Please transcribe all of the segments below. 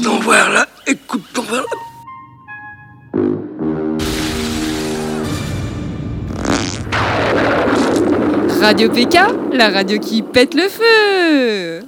donc voilà, écoute donc voilà. Radio PK, la radio qui pète le feu.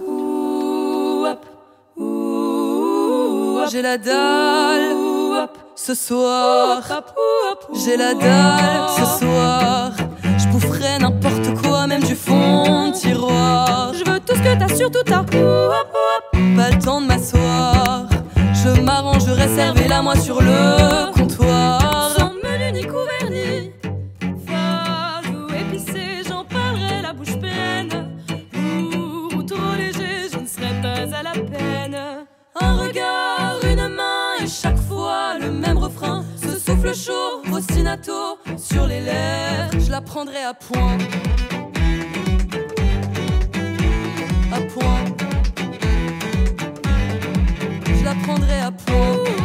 J'ai la dalle ce soir. J'ai la dalle ce soir. Je boufferai n'importe quoi, même du fond de tiroir. Je veux tout ce que t'as, surtout t'as. Pas le temps de m'asseoir. Je m'arrangerai, servez-la moi sur le comptoir. Sans menu ni couvert ni fade ou épicé, j'en parlerai la bouche pleine. Lourd ou trop léger, je ne serai pas à la peine. Un regard, une main et chaque fois le même refrain. Ce souffle chaud, ostinato sur les lèvres. Je la prendrai à point. À point. Je la prendrai à point.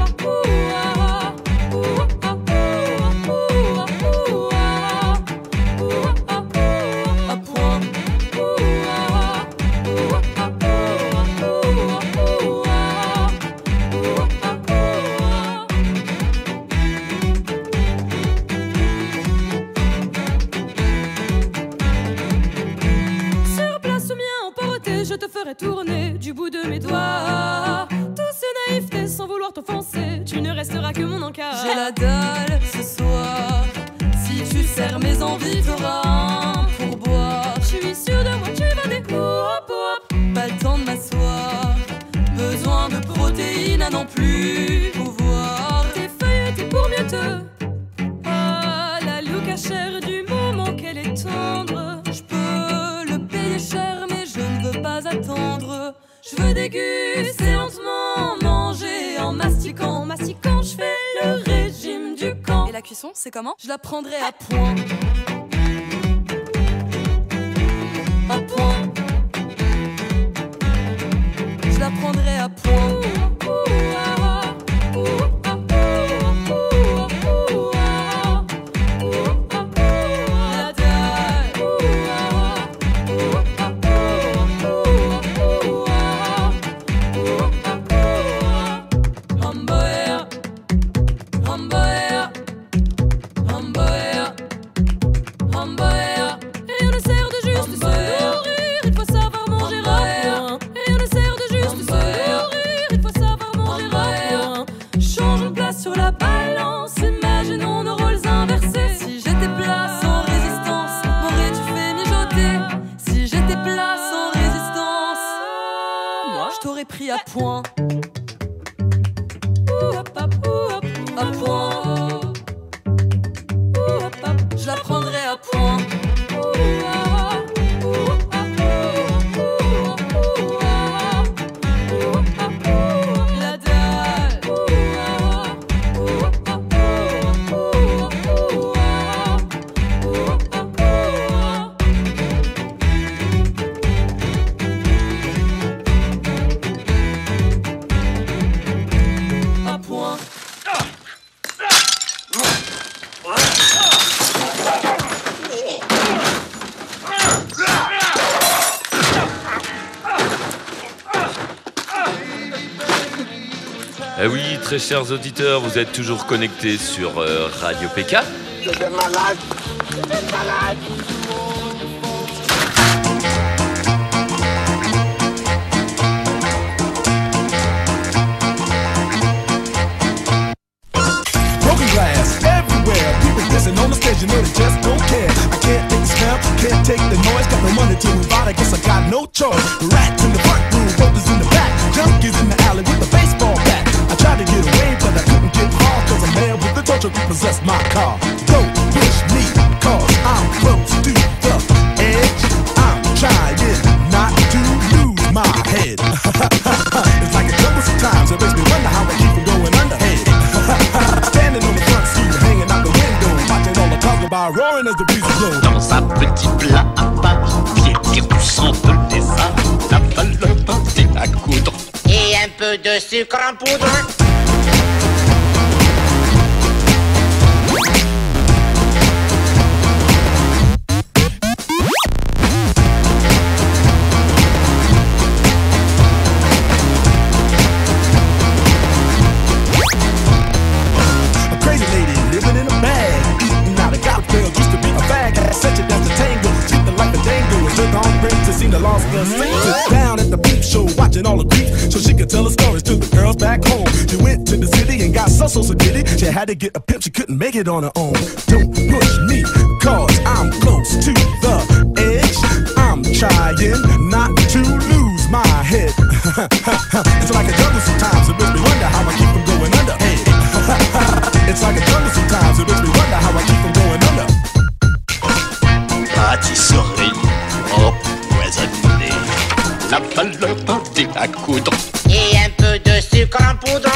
Je te ferai tourner du bout de mes doigts. Douce naïveté sans vouloir t'offenser, tu ne resteras que mon encart. J'ai la dalle ce soir. Si tu serres mes envies, t'auras un pourboire. Je suis sûre de moi, tu vas des hop hop. Pas le temps de m'asseoir. Besoin de protéines à n'en plus pouvoir. T'es feuilletée pour mieux te. Ah, la loup cachère du moment qu'elle est tendre. Je peux le payer cher, mais je ne veux pas attendre. Je veux déguster lentement, manger en mastiquant. En mastiquant, je fais le régime du camp. Et la cuisson, c'est comment? Je la prendrai à point. À point. Je la prendrai à point. Pris à point. À point. Je la prendrai à point. La dalle. Eh oui, très chers auditeurs, vous êtes toujours connectés sur Radio PK. Je suis malade. Je suis malade. On the stage, you know they just don't care. I can't take the smell, can't take the noise. Got no money to move out, I guess I got no choice. Rats in the front room, ropers in the back, junkies in the alley with a baseball bat. I tried to get away, but I couldn't get far, cause a man with the torture repossessed my car. Don't push me, cause I'm close to the edge. I'm trying not to lose my head. It's like a jungle sometimes, it makes me wonder how I keep from going underhead. Standing on the front seat, hanging out the window, watching all the cars go by, roaring as the breeze blows. Dans un petit plat à part, piétire du sang de lézard, la valeur d'un à coudre. Et un peu de sucre en poudre. back home. She went to the city and got so ditty. She had to get a pimp, she couldn't make it on her own. Don't push me, cause I'm close to the edge. I'm trying not to lose my head. It's like a jungle sometimes, it makes me wonder how I keep from going under. Hey. It's like a jungle sometimes, it makes me wonder how I keep from going under. Pâtisserie empoisonnée, la valeur pâté à coudre. Et un peu de sucre en poudre.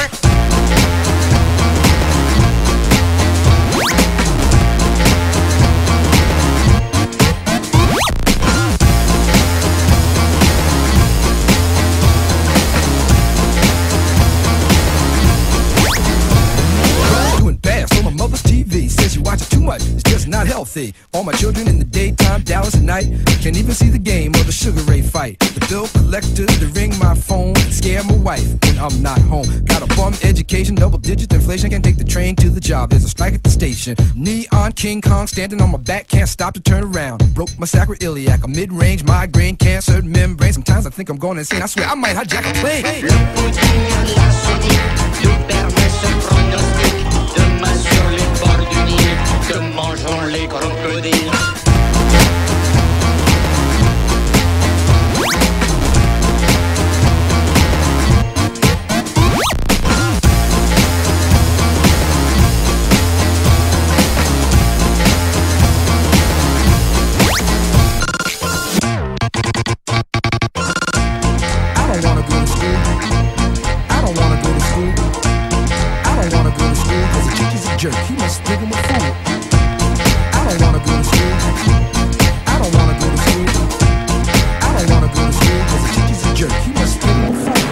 TV says you watch it too much, it's just not healthy. All my children in the daytime, Dallas at night. Can't even see the game or the Sugar Ray fight. The bill collectors, they ring my phone, scare my wife when I'm not home. Got a bum education, double digit inflation. Can't take the train to the job, there's a strike at the station. Neon King Kong standing on my back, can't stop to turn around. Broke my sacroiliac, a mid-range migraine, cancer membrane. Sometimes I think I'm going insane, I swear I might hijack a plane. Le pudding à la Sonic nous permet ce pronostic. Demain sur les bords du Nil, que mangeront les crocodiles. Jerk, he must think I'm a fool. I don't wanna go to school. I don't wanna go to school. I don't wanna go to school cause the teacher's a jerk, he must think I'm a fool.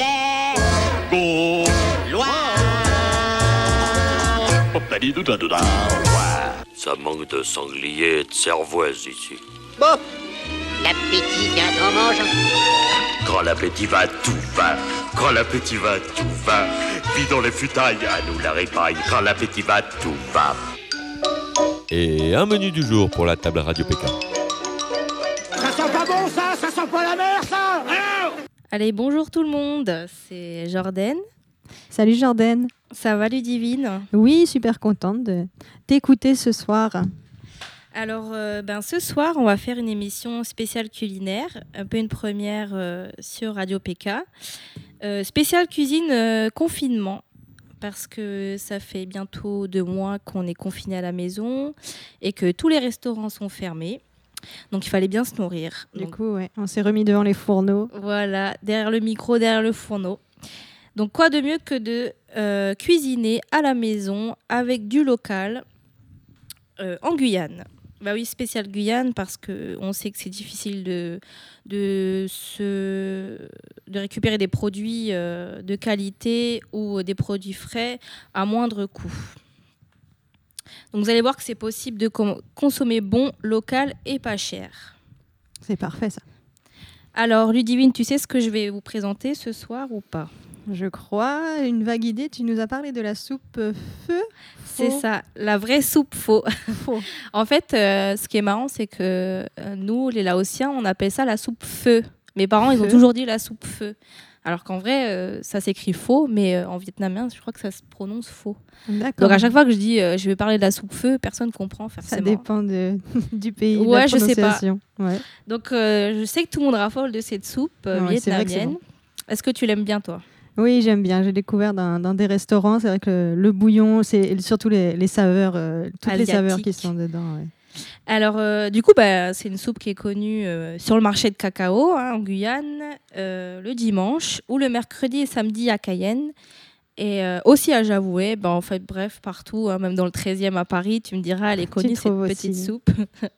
Ça manque de sanglier et de cervoise ici. Bon, l'appétit vient en mangeant. Quand l'appétit va, tout va. Quand l'appétit va, tout va. Vidons les futailles, à nous la répaille. Quand l'appétit va, tout va. Et un menu du jour pour la table Radio PK. Ça sent pas bon ça sent pas la mer ça. Allez, bonjour tout le monde, c'est Jordan. Salut Jordan. Ça va Ludivine? Oui, super contente de t'écouter ce soir. Alors, ce soir, on va faire une émission spéciale culinaire, un peu une première sur Radio PK. Spéciale cuisine confinement, parce que ça fait bientôt 2 mois qu'on est confiné à la maison et que tous les restaurants sont fermés. Donc, il fallait bien se nourrir. Du coup, ouais, on s'est remis devant les fourneaux. Voilà, derrière le micro, derrière le fourneau. Donc, quoi de mieux que de cuisiner à la maison avec du local en Guyane. Bah oui, spécial Guyane, parce qu'on sait que c'est difficile de récupérer des produits de qualité ou des produits frais à moindre coût. Donc vous allez voir que c'est possible de consommer bon, local et pas cher. C'est parfait ça. Alors Ludivine, tu sais ce que je vais vous présenter ce soir ou pas ? Je crois, une vague idée, tu nous as parlé de la soupe feu. C'est ça, la vraie soupe faux. En fait, ce qui est marrant, c'est que nous, les Laotiens, on appelle ça la soupe feu. Mes parents, ils ont toujours dit la soupe feu. Alors qu'en vrai, ça s'écrit faux, mais en vietnamien, je crois que ça se prononce faux. D'accord. Donc à chaque fois que je dis je vais parler de la soupe feu, personne ne comprend forcément. Ça dépend du pays, ouais, de la prononciation. Je sais pas. Ouais. Donc je sais que tout le monde raffole de cette soupe vietnamienne. Est-ce que tu l'aimes bien, toi ? Oui, j'aime bien. J'ai découvert dans des restaurants. C'est vrai que le bouillon, c'est surtout les saveurs, toutes les saveurs qui sont dedans. Ouais. Alors, du coup, c'est une soupe qui est connue sur le marché de cacao en Guyane, le dimanche, ou le mercredi et samedi à Cayenne, et aussi à Javoué. En fait, bref, partout, même dans le 13e à Paris, tu me diras, elle est connue, cette petite soupe.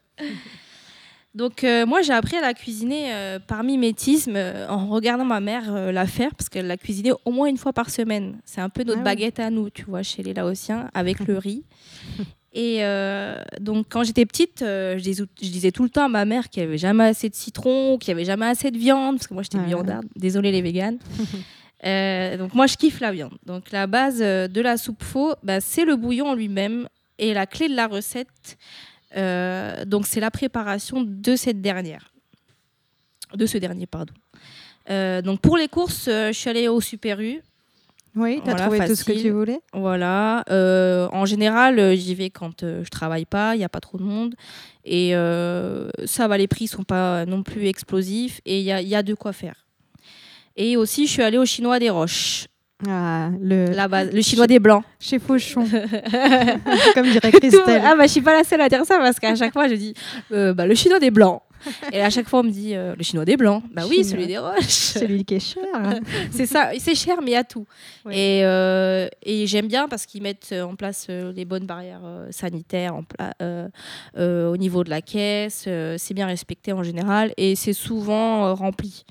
Donc moi j'ai appris à la cuisiner par mimétisme en regardant ma mère la faire, parce qu'elle la cuisinait au moins une fois par semaine. C'est un peu notre baguette à nous, tu vois, chez les Laotiens, avec le riz. Et donc quand j'étais petite, je disais tout le temps à ma mère qu'il n'y avait jamais assez de citron, qu'il n'y avait jamais assez de viande, parce que moi j'étais viandarde, désolée les véganes. Donc moi je kiffe la viande. Donc la base de la soupe pho, c'est le bouillon en lui-même, et la clé de la recette, donc c'est la préparation de ce dernier. Donc pour les courses, je suis allée au Super U. Oui, tu as trouvé tout ce que tu voulais. Voilà. En général, j'y vais quand je travaille pas, il n'y a pas trop de monde. Et ça va, les prix sont pas non plus explosifs et il y a de quoi faire. Et aussi, je suis allée au Chinois des Roches. Le Chinois des Blancs. Chez Fauchon. Comme dirait Christelle. Je suis pas la seule à dire ça parce qu'à chaque fois, je dis le Chinois des Blancs. Et à chaque fois, on me dit le Chinois des Blancs. Bah oui, celui des Roches. Celui qui est cher. C'est ça, c'est cher, mais il y a tout. Oui. Et j'aime bien parce qu'ils mettent en place les bonnes barrières sanitaires au niveau de la caisse. C'est bien respecté en général et c'est souvent rempli.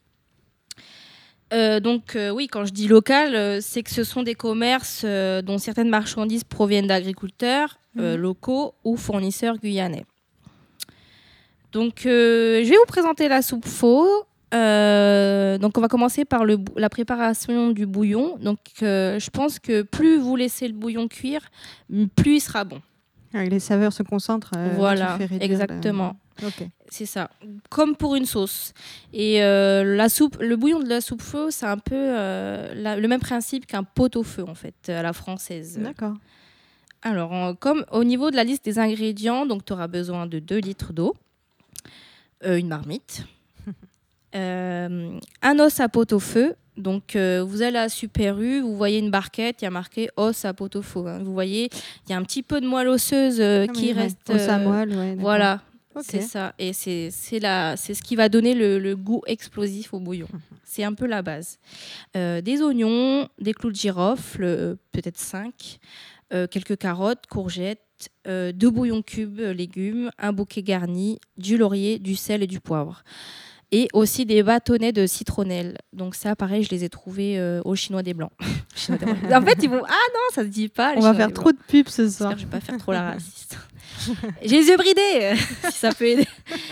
Oui, quand je dis local, c'est que ce sont des commerces dont certaines marchandises proviennent d'agriculteurs locaux ou fournisseurs guyanais. Donc, je vais vous présenter la soupe faux. Donc, on va commencer par la préparation du bouillon. Donc, je pense que plus vous laissez le bouillon cuire, plus il sera bon. Les saveurs se concentrent. Voilà, exactement. Okay. C'est ça, comme pour une sauce. Et le bouillon de la soupe faux, c'est un peu le même principe qu'un pot-au-feu, en fait, à la française. D'accord. Alors, comme au niveau de la liste des ingrédients, donc tu auras besoin de 2 litres d'eau, une marmite, un os à pot-au-feu. Donc, vous allez à Super U, vous voyez une barquette, il y a marqué os à pot-au-feu. Hein. Vous voyez, il y a un petit peu de moelle osseuse qui reste. Os à moelle, ouais. Voilà. Okay. C'est ça, et c'est ce qui va donner le goût explosif au bouillon. C'est un peu la base. Des oignons, des clous de girofle, peut-être 5, quelques carottes, courgettes, 2 bouillons cubes, légumes, un bouquet garni, du laurier, du sel et du poivre. Et aussi des bâtonnets de citronnelle. Donc ça, pareil, je les ai trouvés au Chinois des Blancs. En fait, ils vont... Ah non, ça se dit pas. On va faire trop de pubs ce soir. Je vais pas faire trop la raciste. J'ai les yeux bridés, si ça peut aider.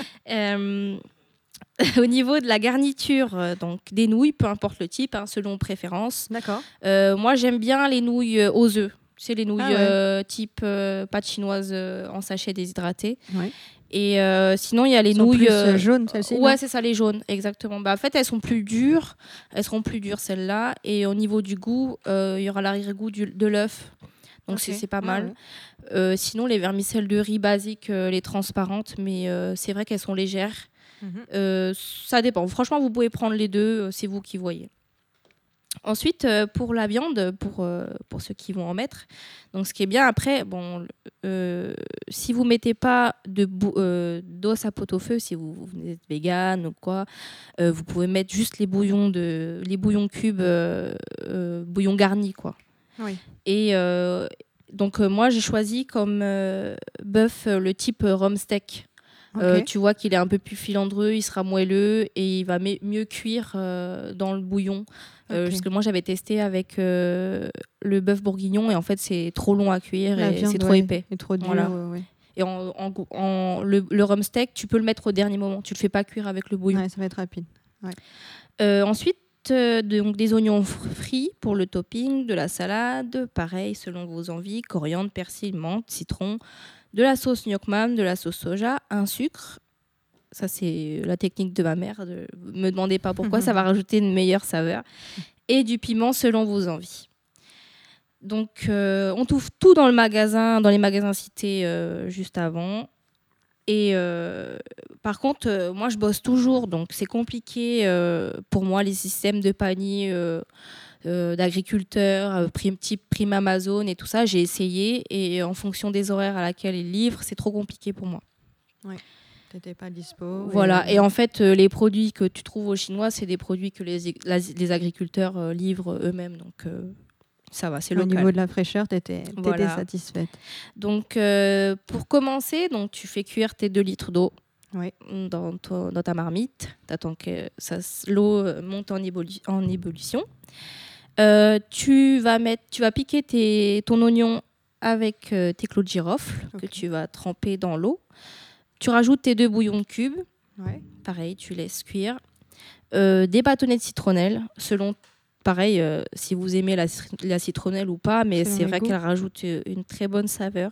Au niveau de la garniture, donc des nouilles, peu importe le type, selon préférence. D'accord. Moi, j'aime bien les nouilles aux œufs. C'est les nouilles type pâte chinoise en sachet déshydraté. Ouais. Et sinon, il y a les nouilles plus jaunes, celles-ci. Ouais, c'est ça, les jaunes, exactement. En fait, elles seront plus dures, celles-là. Et au niveau du goût, il y aura l'arrière-goût de l'œuf. Donc, c'est pas mal. Ouais. Sinon, les vermicelles de riz basiques, les transparentes, mais c'est vrai qu'elles sont légères. Ça dépend. Franchement, vous pouvez prendre les deux, c'est vous qui voyez. Ensuite, pour la viande, pour ceux qui vont en mettre, donc ce qui est bien après, si vous ne mettez pas d'os à pot-au-feu, si vous êtes vegan ou quoi, vous pouvez mettre juste les bouillons cubes, bouillons garnis, quoi. Oui. Et donc, moi, j'ai choisi comme bœuf le type rhum steak. Okay. Tu vois qu'il est un peu plus filandreux, il sera moelleux et il va mieux cuire dans le bouillon. Parce que moi, j'avais testé avec le bœuf bourguignon et en fait, c'est trop long à cuire et c'est trop épais. Et trop dur. Voilà. Et le rhum steak, tu peux le mettre au dernier moment. Tu ne le fais pas cuire avec le bouillon. Ouais, ça va être rapide. Ouais. Ensuite, donc des oignons frits pour le topping, de la salade, pareil, selon vos envies, coriandre, persil, menthe, citron, de la sauce gnocchman, de la sauce soja, un sucre. Ça, c'est la technique de ma mère. Ne me demandez pas pourquoi, ça va rajouter une meilleure saveur. Et du piment selon vos envies. Donc, on trouve tout dans les magasins cités juste avant. Et par contre, moi, je bosse toujours, donc c'est compliqué pour moi, les systèmes de panier d'agriculteurs, type Prime Amazon et tout ça. J'ai essayé et en fonction des horaires à laquelle ils livrent, c'est trop compliqué pour moi. Oui, tu n'étais pas dispo. Voilà, et en fait, les produits que tu trouves aux Chinois, c'est des produits que les agriculteurs livrent eux-mêmes, donc... ça va, c'est local. Au niveau de la fraîcheur, tu étais satisfaite. Donc, pour commencer, donc, tu fais cuire tes 2 litres d'eau dans ta marmite. Tu attends que l'eau monte en ébullition. Tu vas piquer ton oignon avec tes clous de girofle que tu vas tremper dans l'eau. Tu rajoutes tes 2 bouillons cubes. Pareil, tu laisses cuire. Des bâtonnets de citronnelle, selon... Pareil, si vous aimez la citronnelle ou pas, mais c'est vrai qu'elle rajoute une très bonne saveur.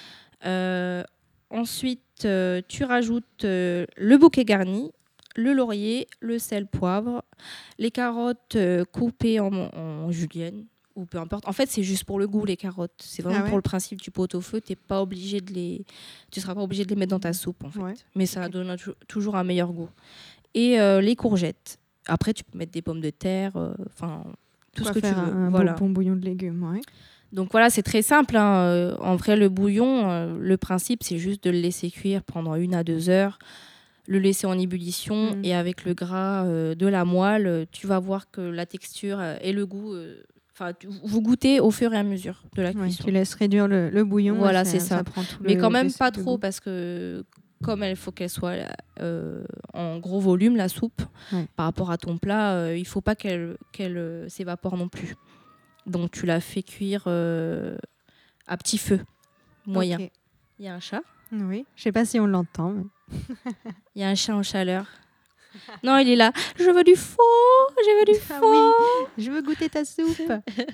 Ensuite, tu rajoutes le bouquet garni, le laurier, le sel, poivre, les carottes coupées en julienne, ou peu importe. En fait, c'est juste pour le goût, les carottes. C'est vraiment pour le principe du pot-au-feu. Tu seras pas obligé de les mettre dans ta soupe, en fait. Ouais. Mais ça donne toujours un meilleur goût. Et les courgettes. Après, tu peux mettre des pommes de terre, tout ce que tu veux. Un bon bouillon de légumes, ouais. Donc voilà, c'est très simple. En vrai, le bouillon, le principe, c'est juste de le laisser cuire pendant 1 à 2 heures, le laisser en ébullition et avec le gras de la moelle, tu vas voir que la texture et le goût, vous goûtez au fur et à mesure de la cuisson. Tu laisses réduire le bouillon. Voilà, c'est ça. Mais quand même pas trop parce que comme il faut qu'elle soit en gros volume, la soupe, par rapport à ton plat, il ne faut pas qu'elle s'évapore non plus. Donc, tu la fais cuire à petit feu, moyen. Okay. Il y a un chat. Oui, je ne sais pas si on l'entend. Mais... Il y a un chat en chaleur. Non, il est là. Je veux du faux, je veux goûter ta soupe.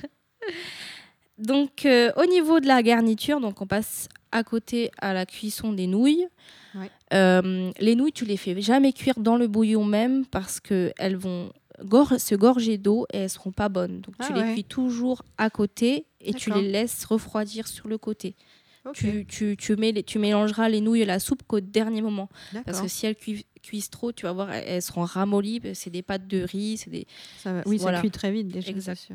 Donc, au niveau de la garniture, donc on passe à côté à la cuisson des nouilles. Ouais. Les nouilles, tu les fais jamais cuire dans le bouillon même parce qu'elles vont se gorger d'eau et elles ne seront pas bonnes. Donc, tu les cuis toujours à côté et tu les laisses refroidir sur le côté. Okay. Tu mélangeras les nouilles et la soupe qu'au dernier moment. D'accord. Parce que si elles cuisent trop, tu vas voir, elles seront ramollies. C'est des pâtes de riz. Ça cuit très vite déjà. Exact.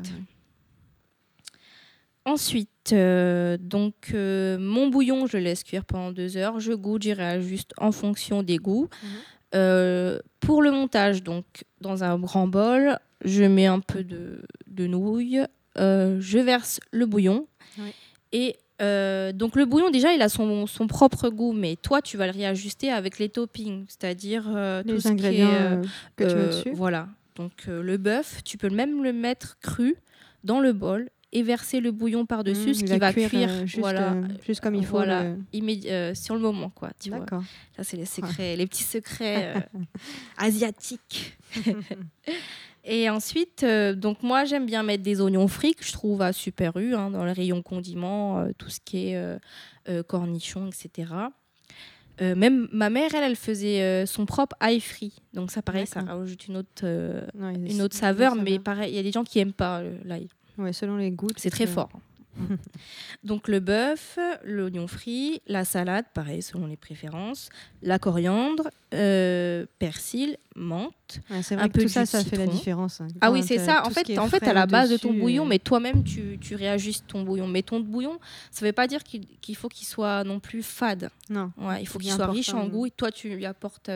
Ensuite, mon bouillon, je le laisse cuire pendant 2 heures. Je goûte, j'y réajuste en fonction des goûts. Pour le montage, donc, dans un grand bol, je mets un peu de nouilles. Je verse le bouillon. Oui. Et donc, le bouillon, déjà, il a son propre goût. Mais toi, tu vas le réajuster avec les toppings, c'est-à-dire les tout ingrédients que tu mets dessus. Voilà. Donc, le bœuf, tu peux même le mettre cru dans le bol et verser le bouillon par-dessus, ce qui va cuire juste comme il faut. Voilà, sur le moment, quoi. Tu vois. Ça, c'est les secrets, les petits secrets asiatiques. Et ensuite, donc moi, j'aime bien mettre des oignons frits que je trouve à Super U, dans le rayon condiments, tout ce qui est cornichons, etc. Même ma mère, elle faisait son propre ail frit. Donc ça, pareil, ça rajoute une autre saveur. Mais pareil, il y a des gens qui n'aiment pas l'ail. Ouais, selon les goûts. C'est très fort. Donc le bœuf, l'oignon frit, la salade, pareil, selon les préférences, la coriandre, persil, menthe. Ouais, c'est vrai que tout ça fait la différence. Ah oui, c'est ça. En fait, à la base de ton bouillon, mais toi-même, tu réajustes ton bouillon. Mais ton bouillon, ça ne veut pas dire qu'il faut qu'il soit non plus fade. Non. Ouais, il faut qu'il soit riche en goût. Et toi, tu lui apportes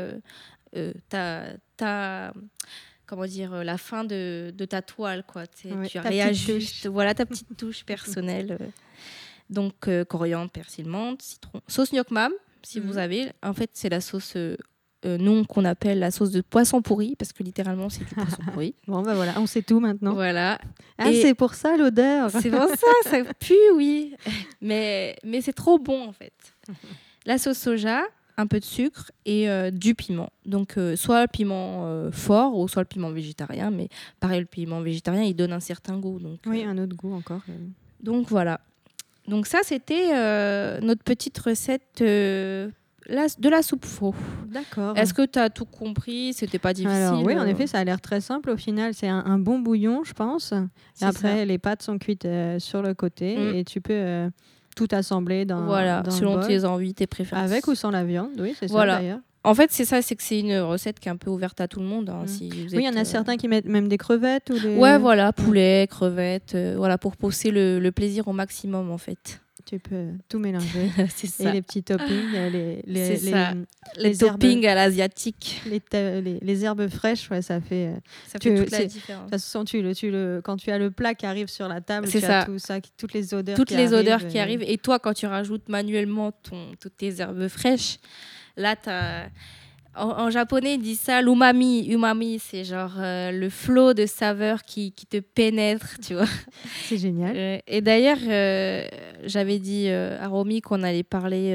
comment dire, la fin de ta toile, quoi. Tu réajustes, voilà, ta petite touche personnelle. Donc, coriandre, persil, menthe, citron. Sauce gnoc mam, si vous avez. En fait, c'est la sauce qu'on appelle la sauce de poisson pourri, parce que littéralement, c'est du poisson pourri. Bon, ben voilà, on sait tout maintenant. Voilà. Ah, c'est pour ça l'odeur. C'est pour ça pue, oui. Mais c'est trop bon, en fait. La sauce soja, un peu de sucre et du piment. Donc, soit le piment fort ou soit le piment végétarien. Mais pareil, le piment végétarien, il donne un certain goût. Donc, oui, un autre goût encore. Donc, voilà. Donc, ça, c'était notre petite recette de la soupe faux. D'accord. Est-ce que tu as tout compris ? C'était pas difficile. Alors, oui, en effet, ça a l'air très simple. Au final, c'est un bon bouillon, je pense. Et après, les pâtes sont cuites sur le côté et tu peux... tout assembler dans selon le bol. tes envies, tes préférences. Avec ou sans la viande, oui, c'est ça d'ailleurs. En fait, c'est que c'est une recette qui est un peu ouverte à tout le monde. Si vous il y en a certains qui mettent même des crevettes. Ouais, voilà, poulet, crevettes, pour pousser le plaisir au maximum, en fait. Tu peux tout mélanger. C'est ça. Et les petits toppings, les toppings à l'asiatique. Les herbes fraîches, ça fait toute la différence. De toute façon, quand tu as le plat qui arrive sur la table, tu as tout ça, toutes les odeurs qui arrivent. Et toi, quand tu rajoutes manuellement toutes tes herbes fraîches, là, en japonais, ils disent ça, l'umami. Umami, c'est genre le flot de saveurs qui te pénètre, tu vois. C'est génial. Et d'ailleurs, j'avais dit à Romy qu'on allait parler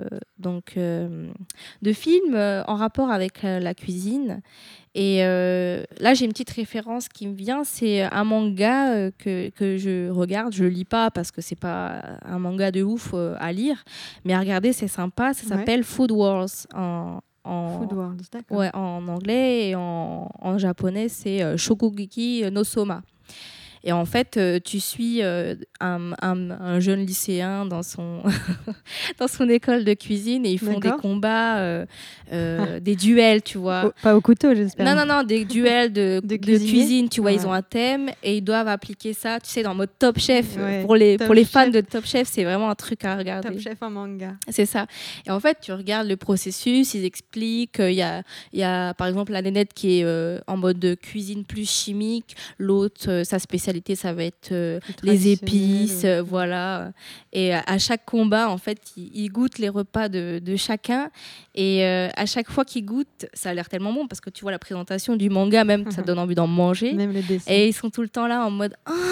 de films en rapport avec la cuisine. Et là, j'ai une petite référence qui me vient. C'est un manga que je regarde. Je ne le lis pas parce que ce n'est pas un manga de ouf à lire. Mais à regarder, c'est sympa. Ça s'appelle Food Wars Food Wars, d'accord. Ouais, en anglais et en japonais, c'est Shokugeki no Soma. Et en fait, tu suis un jeune lycéen dans son dans son école de cuisine et ils font des combats, des duels, tu vois. Pas au couteau, j'espère. Non, des duels de cuisine, tu vois. Ils ont un thème et ils doivent appliquer ça, tu sais, dans mode Top Chef. Pour les fans de Top Chef, c'est vraiment un truc à regarder. Top Chef en manga. C'est ça. Et en fait, tu regardes le processus, ils expliquent. Il y a par exemple la nénette qui est en mode de cuisine plus chimique. L'autre, sa spécialité, ça va être les épices, voilà. Et à chaque combat, en fait, ils goûtent les repas de chacun. Et à chaque fois qu'ils goûtent, ça a l'air tellement bon parce que tu vois la présentation du manga, même ça donne envie d'en manger. Même le dessin. Et ils sont tout le temps là en mode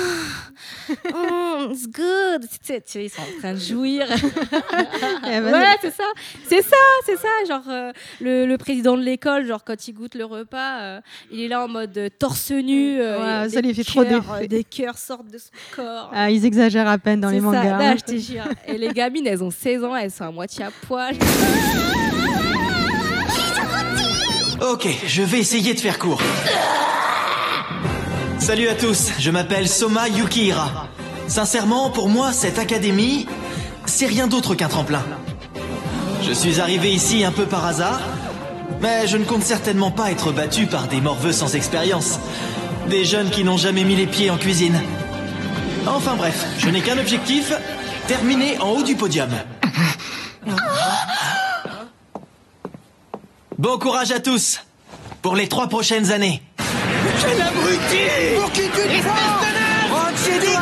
it's good. Tu sais, ils sont en train de jouir. Ouais, c'est ça. Genre le président de l'école, genre quand il goûte le repas, il est là en mode torse nu. Ça lui fait trop d'effet. Des cœurs sortent de son corps. Ah, ils exagèrent à peine dans les mangas. Ça, là, je te jure. Et les gamines, elles ont 16 ans, elles sont à moitié à poil. Ok, je vais essayer de faire court. Salut à tous, je m'appelle Soma Yukihira. Sincèrement, pour moi, cette académie, c'est rien d'autre qu'un tremplin. Je suis arrivé ici un peu par hasard, mais je ne compte certainement pas être battu par des morveux sans expérience. Des jeunes qui n'ont jamais mis les pieds en cuisine. Enfin bref, je n'ai qu'un objectif, terminer en haut du podium. Bon courage à tous pour les 3 prochaines années. Quel abruti! Pour qui tu te prends? Rentre chez toi!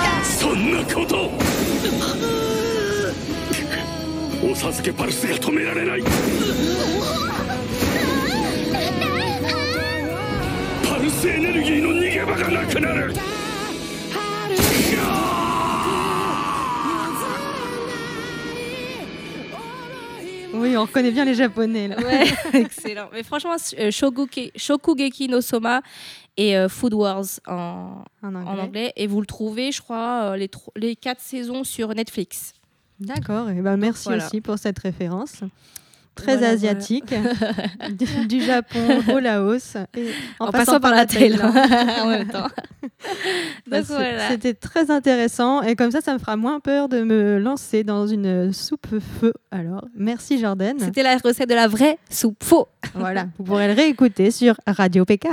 Oui, on reconnaît bien les Japonais là. Ouais, excellent. Mais franchement, Shokugeki no Soma et Food Wars en anglais. Et vous le trouvez, je crois, les 4 saisons sur Netflix. D'accord. Et ben merci aussi pour cette référence. Très asiatique, du Japon au Laos, et en passant par la Thaïlande en même temps. Donc, voilà. C'était très intéressant et comme ça me fera moins peur de me lancer dans une soupe feu. Alors, merci Jordan. C'était la recette de la vraie soupe faux. Voilà, vous pourrez le réécouter sur Radio PK.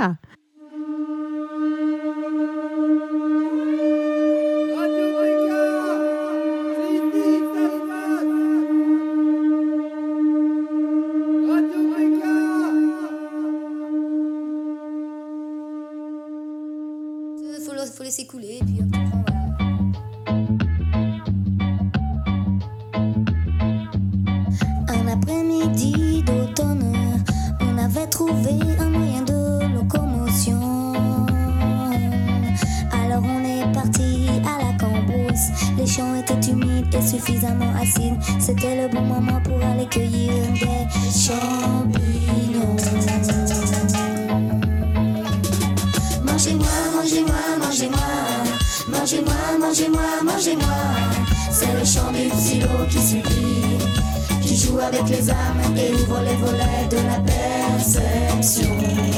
Faut laisser couler et puis un après-midi d'automne, on avait trouvé un moyen de locomotion. Alors on est parti à la cambrousse. Les champs étaient humides et suffisamment acides. C'était le bon moment pour aller cueillir des champignons. Mangez-moi, mangez-moi, mangez-moi. Mangez-moi, mangez-moi, mangez-moi. C'est le chant du psylo qui supplie, qui joue avec les âmes et ouvre les volets de la perception.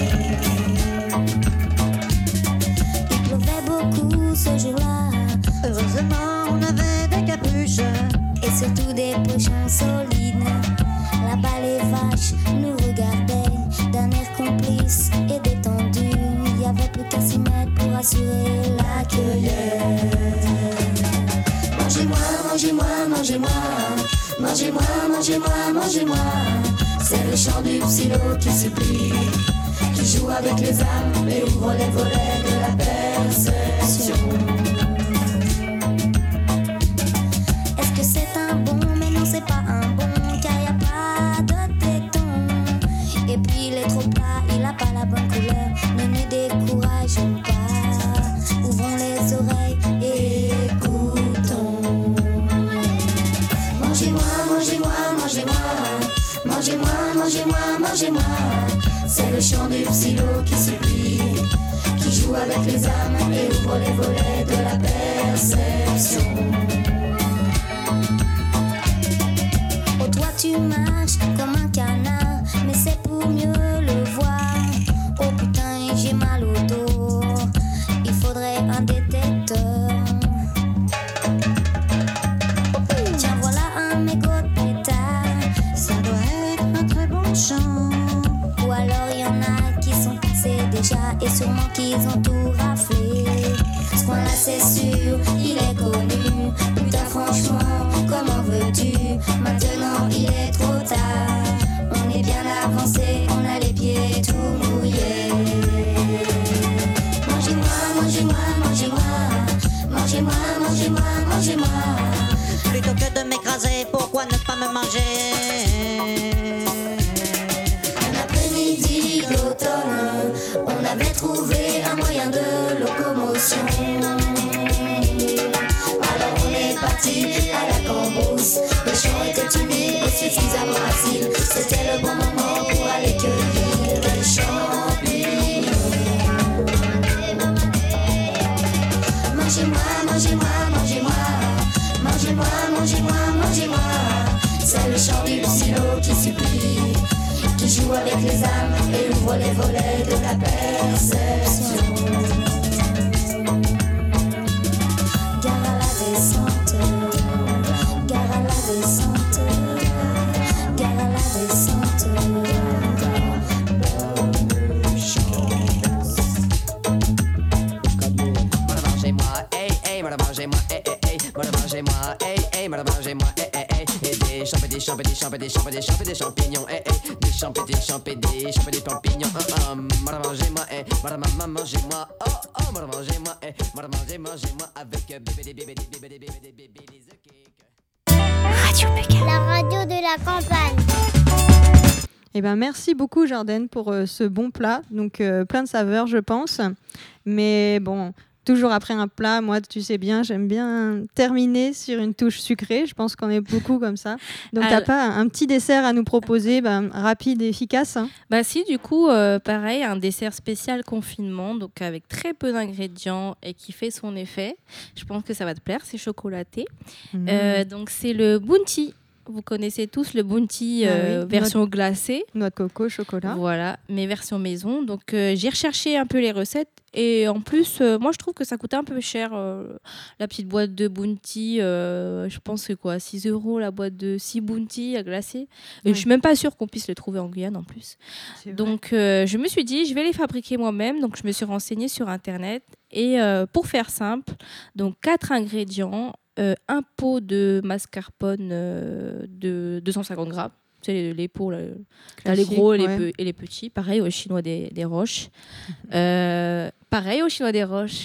Il pleuvait beaucoup ce jour-là. Heureusement, on avait des capuches et surtout des pochons solides. Là-bas, les vaches nous regardaient d'un air complice et détendu. Il n'y avait plus qu'à s'y mettre pour assurer la cueillette. Mangez-moi, mangez-moi, mangez-moi. Mangez-moi, mangez-moi, mangez-moi. C'est le chant du psylo qui supplie, qui joue avec les âmes et ouvre les volets de la perception. Est-ce que c'est un bon? Mais non, c'est pas un bon, car y a pas de téton. Et puis il est trop plat, il a pas la bonne couleur. Ne nous décourageons pas, ouvrons les oreilles et écoutons. Mangez-moi, mangez-moi, mangez-moi. Mangez-moi, mangez-moi, mangez-moi. C'est le chant du psylo qui supplie, qui joue avec les âmes et ouvre les volets de la perception. Oh, toi tu marches comme un canard, mais c'est pour mieux le voir. Oh putain, j'ai mal au dos, il faudrait un détecteur. mangez-moi, mangez-moi. Plutôt que de m'écraser, pourquoi ne pas me manger? Un après-midi d'automne, on avait trouvé un moyen de locomotion. Alors on est parti à la cambrousse. Le champ était humide et suffisamment facile. C'était le bon moment pour aller cueillir les champignons. Mangez-moi, mangez-moi, mangez-moi. Mangez-moi, mangez-moi, mangez-moi. C'est le chant du psylo qui supplie, qui joue avec les âmes et ouvre les volets de la perception. Gare à la descente, gare à la descente, gare à la descente. Mangez-moi, hey, hey, mangez-moi, hey, hey, hey, mangez-moi, hey, hey, mangez-moi, hey, hey, hey, et des champignons, hey, hey, des champignons, mangez-moi, hey, mangez-moi, oh, oh, mangez-moi, hey, mangez-moi, avec bébé. Radio Pékin, la radio de la campagne. Eh ben, merci beaucoup Jordan pour ce bon plat, donc plein de saveurs je pense, mais bon, toujours après un plat, moi tu sais bien, j'aime bien terminer sur une touche sucrée, je pense qu'on est beaucoup comme ça, donc t'as pas un petit dessert à nous proposer, rapide et efficace hein? Bah si, du coup, pareil, un dessert spécial confinement, donc avec très peu d'ingrédients et qui fait son effet, je pense que ça va te plaire, c'est chocolaté, donc c'est le bounty. Vous connaissez tous le bounty version glacée. Noix de coco, chocolat. Voilà, mais version maison. Donc j'ai recherché un peu les recettes et en plus, moi je trouve que ça coûtait un peu cher. La petite boîte de bounty, je pense que quoi, 6 € la boîte de 6 bounty à glacer. Et je suis même pas sûre qu'on puisse les trouver en Guyane en plus. Donc je me suis dit, je vais les fabriquer moi-même. Donc je me suis renseignée sur Internet. Et pour faire simple, donc 4 ingrédients. Un pot de mascarpone de 250 grammes. C'est les pots, là, les gros et les petits. Pareil au Chinois des Roches. Pareil au Chinois des Roches,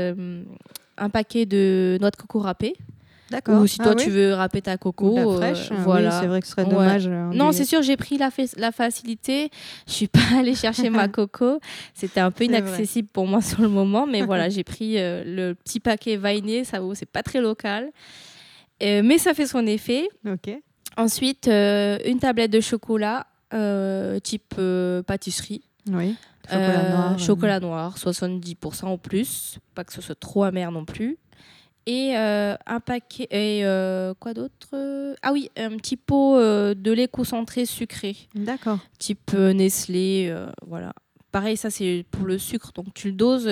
un paquet de noix de coco râpées. D'accord. Ou si toi tu veux râper ta coco, la fraîche, voilà. Oui, c'est vrai que ce serait dommage. Non, c'est sûr, j'ai pris la facilité. Je suis pas allée chercher ma coco. C'était un peu inaccessible pour moi sur le moment, mais voilà, j'ai pris le petit paquet vainé. Ça vaut, c'est pas très local, mais ça fait son effet. Ok. Ensuite, une tablette de chocolat type pâtisserie. Oui. Chocolat noir, 70% ou plus, pas que ce soit trop amer non plus. Et un paquet quoi d'autre ah oui, un petit pot de lait concentré sucré. D'accord. Type Nestlé, voilà. Pareil, ça c'est pour le sucre, donc tu le doses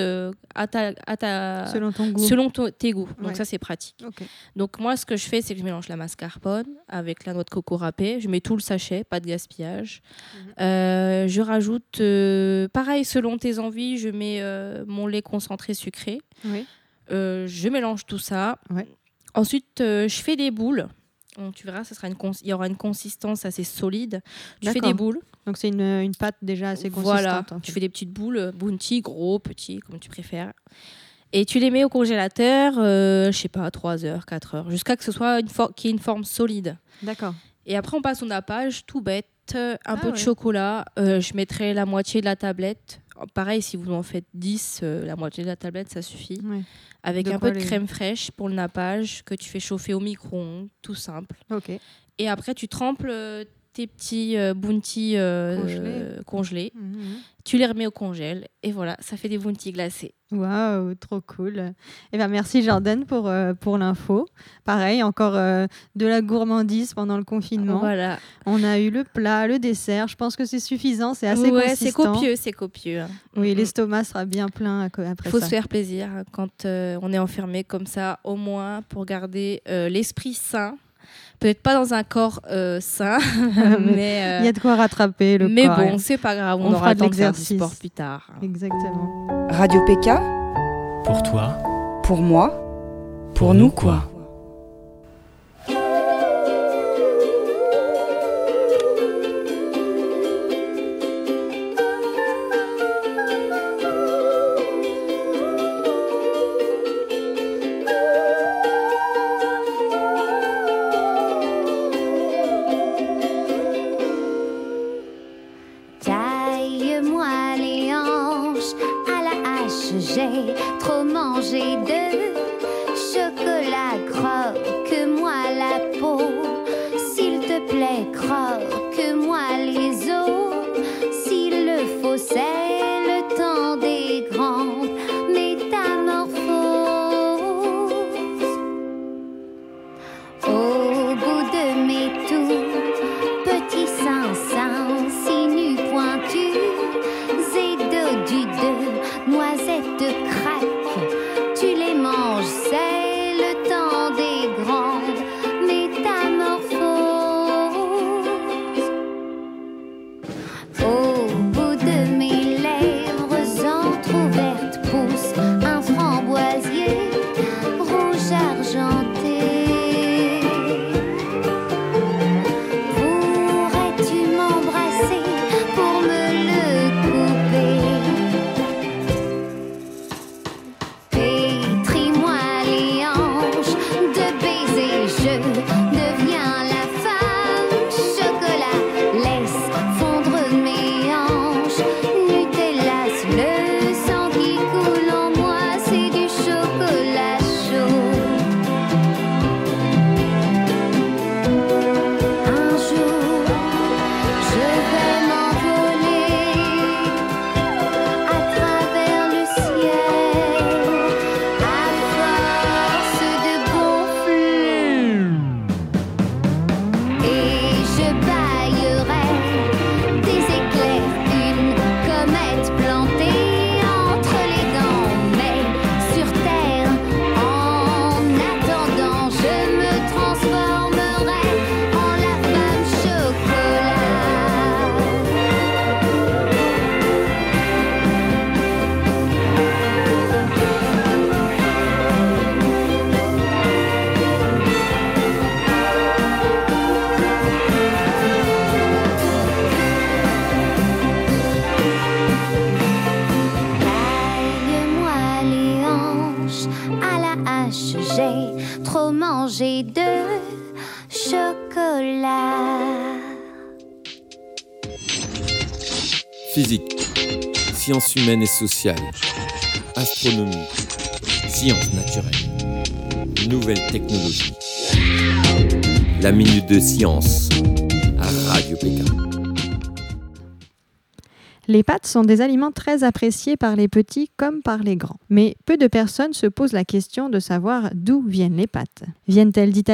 selon ton goût. Selon tes goûts. Donc ça c'est pratique. Okay. Donc moi ce que je fais, c'est que je mélange la mascarpone avec la noix de coco râpée. Je mets tout le sachet, pas de gaspillage. Je rajoute, pareil selon tes envies, je mets mon lait concentré sucré. Oui. Je mélange tout ça. Ouais. Ensuite, je fais des boules. Donc, tu verras, il y aura une consistance assez solide. Tu fais des boules. Donc, c'est une pâte déjà assez consistante. Voilà, tu fais des petites boules, bounty, gros, petits, comme tu préfères. Et tu les mets au congélateur, je sais pas, 3 heures, 4 heures, jusqu'à que ce soit qu'il y ait une forme solide. D'accord. Et après, on passe au nappage, tout bête. Un peu de chocolat. Je mettrai la moitié de la tablette. Pareil, si vous en faites 10, la moitié de la tablette, ça suffit. Ouais. Avec un peu de crème fraîche pour le nappage que tu fais chauffer au micro-ondes, tout simple. Okay. Et après, tu trempes tes petits bounty congelés. Tu les remets au congèle et voilà, ça fait des bounty glacés. Waouh, trop cool. Eh ben, merci Jordan pour l'info. Pareil, encore de la gourmandise pendant le confinement. Voilà. On a eu le plat, le dessert. Je pense que c'est suffisant, c'est assez consistant. C'est copieux. Oui, l'estomac sera bien plein après ça. Il faut se faire plaisir quand on est enfermé comme ça, au moins pour garder l'esprit sain. Peut-être pas dans un corps sain, mais il y a de quoi rattraper le corps. Mais bon, c'est pas grave, on aura le temps de faire du sport plus tard. Exactement. Radio PK. Pour toi. Pour moi. Pour nous quoi. manger de chocolat, croque-moi la peau. S'il te plaît, croque-moi les os. S'il le faut, c'est le temps des grandes métamorphoses. Au bout de mes tout petits seins, sinus pointus et dodus de noisettes de craque, tu les manges, c'est le temps des grandes métamorphoses. Au bout de mes lèvres entr'ouvertes pousse un framboisier rouge argenté. Pourrais-tu m'embrasser pour me le couper? Pétris-moi les hanches de baisers, je deviens la femme chocolat. Laisse fondre mes hanches, Nutella, le sang qui coule en moi, c'est du chocolat chaud. Un jour, je vais m'envoler à travers le ciel, à force de gonfler. Et je baillerai des éclairs, une comète plantée entre les dents. Mais sur terre, en attendant, je me transformerai en la femme chocolat. Taille-moi les hanches à la hache, j'ai trop mangé de chocolat. Physique, sciences humaines et sociales, astronomie, sciences naturelles, nouvelles technologies. La minute de science à Radio PK. Les pâtes sont des aliments très appréciés par les petits comme par les grands. Mais peu de personnes se posent la question de savoir d'où viennent les pâtes. Viennent-elles d'Italie ?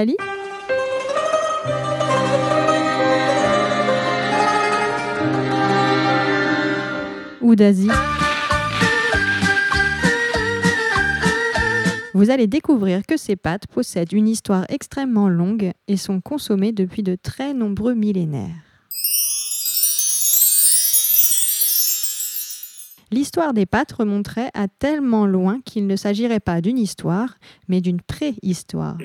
Ou d'Asie ? Vous allez découvrir que ces pâtes possèdent une histoire extrêmement longue et sont consommées depuis de très nombreux millénaires. L'histoire des pâtes remonterait à tellement loin qu'il ne s'agirait pas d'une histoire, mais d'une préhistoire.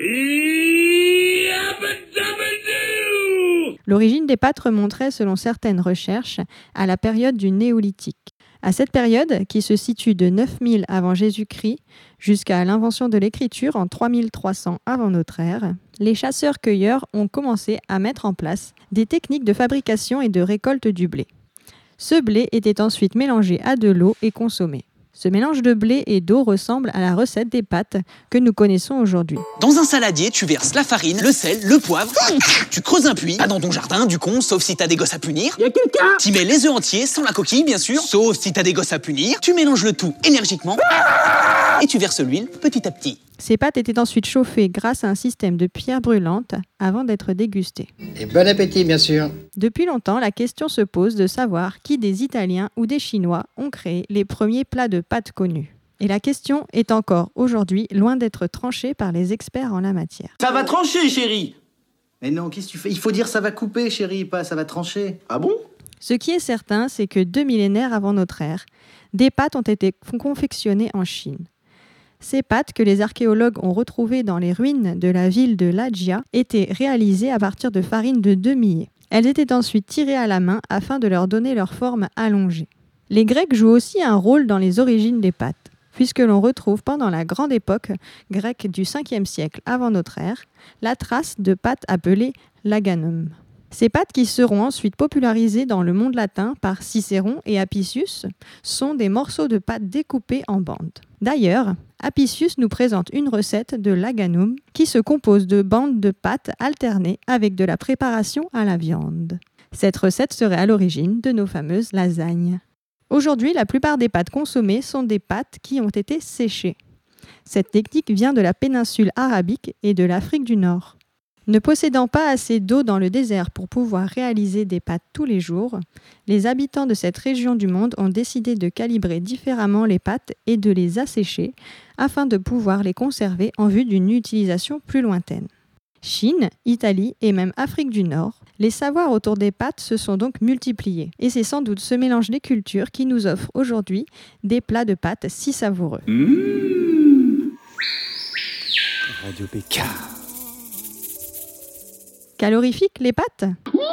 L'origine des pâtes remonterait, selon certaines recherches, à la période du Néolithique. À cette période, qui se situe de 9000 avant Jésus-Christ jusqu'à l'invention de l'écriture en 3300 avant notre ère, les chasseurs-cueilleurs ont commencé à mettre en place des techniques de fabrication et de récolte du blé. Ce blé était ensuite mélangé à de l'eau et consommé. Ce mélange de blé et d'eau ressemble à la recette des pâtes que nous connaissons aujourd'hui. Dans un saladier, tu verses la farine, le sel, le poivre, tu creuses un puits, pas dans ton jardin, du con, sauf si t'as des gosses à punir. Y'a quelqu'un ? Tu mets les œufs entiers, sans la coquille, bien sûr, sauf si t'as des gosses à punir. Tu mélanges le tout énergiquement et tu verses l'huile petit à petit. Ces pâtes étaient ensuite chauffées grâce à un système de pierres brûlantes avant d'être dégustées. Et bon appétit, bien sûr. Depuis longtemps, la question se pose de savoir qui des Italiens ou des Chinois ont créé les premiers plats de pâtes connus. Et la question est encore aujourd'hui loin d'être tranchée par les experts en la matière. Ça va trancher, chérie. Mais non, qu'est-ce que tu fais ? Il faut dire ça va couper, chérie, pas ça va trancher. Ah bon ? Ce qui est certain, c'est que 2 millénaires avant notre ère, des pâtes ont été confectionnées en Chine. Ces pâtes que les archéologues ont retrouvées dans les ruines de la ville de Lajia étaient réalisées à partir de farine de 2 millet. Elles étaient ensuite tirées à la main afin de leur donner leur forme allongée. Les Grecs jouent aussi un rôle dans les origines des pâtes, puisque l'on retrouve pendant la grande époque grecque du 5e siècle avant notre ère la trace de pâtes appelées laganum. Ces pâtes, qui seront ensuite popularisées dans le monde latin par Cicéron et Apicius, sont des morceaux de pâte découpés en bandes. D'ailleurs, Apicius nous présente une recette de l'aganum qui se compose de bandes de pâtes alternées avec de la préparation à la viande. Cette recette serait à l'origine de nos fameuses lasagnes. Aujourd'hui, la plupart des pâtes consommées sont des pâtes qui ont été séchées. Cette technique vient de la péninsule arabique et de l'Afrique du Nord. Ne possédant pas assez d'eau dans le désert pour pouvoir réaliser des pâtes tous les jours, les habitants de cette région du monde ont décidé de calibrer différemment les pâtes et de les assécher afin de pouvoir les conserver en vue d'une utilisation plus lointaine. Chine, Italie et même Afrique du Nord, les savoirs autour des pâtes se sont donc multipliés. Et c'est sans doute ce mélange des cultures qui nous offre aujourd'hui des plats de pâtes si savoureux. Radio PK. Calorifiques, les pâtes ?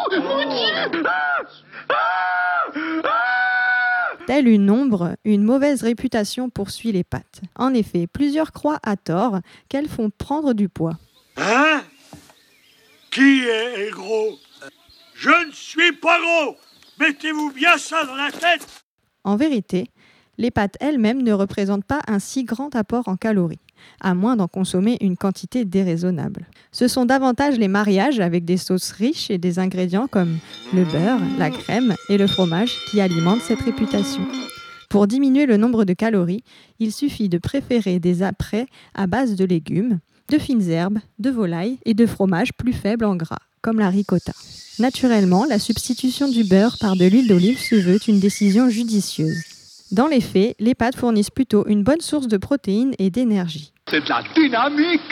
Telle une ombre, une mauvaise réputation poursuit les pâtes. En effet, plusieurs croient à tort qu'elles font prendre du poids. Hein ? Qui est gros ? Je ne suis pas gros ! Mettez-vous bien ça dans la tête ! En vérité, les pâtes elles-mêmes ne représentent pas un si grand apport en calories, à moins d'en consommer une quantité déraisonnable. Ce sont davantage les mariages avec des sauces riches et des ingrédients comme le beurre, la crème et le fromage qui alimentent cette réputation. Pour diminuer le nombre de calories, il suffit de préférer des apprêts à base de légumes, de fines herbes, de volaille et de fromage plus faibles en gras, comme la ricotta. Naturellement, la substitution du beurre par de l'huile d'olive se veut une décision judicieuse. Dans les faits, les pâtes fournissent plutôt une bonne source de protéines et d'énergie. C'est de la dynamique.